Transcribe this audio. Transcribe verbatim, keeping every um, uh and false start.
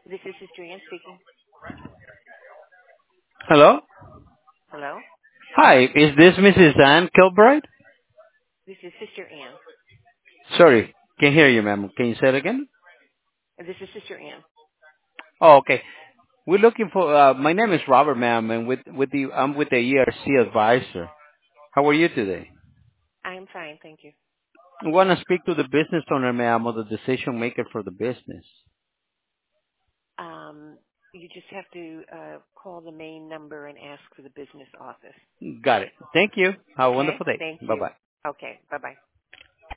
This is Sister Ann speaking. Hello? Hello? Hi, is this Missus Ann Kilbride? This is Sister Ann. Sorry, can't hear you, ma'am. Can you say it again? This is Sister Ann. Oh, okay. We're looking for, uh, my name is Robert, ma'am, and with, with the, I'm with the E R C advisor. How are you today? I am fine, thank you. I want to speak to the business owner, ma'am, or the decision maker for the business. Um, you just have to uh, call the main number and ask for the business office. Got it. Thank you. Have a Okay? wonderful day. Thank you. Bye-bye. Okay, bye-bye.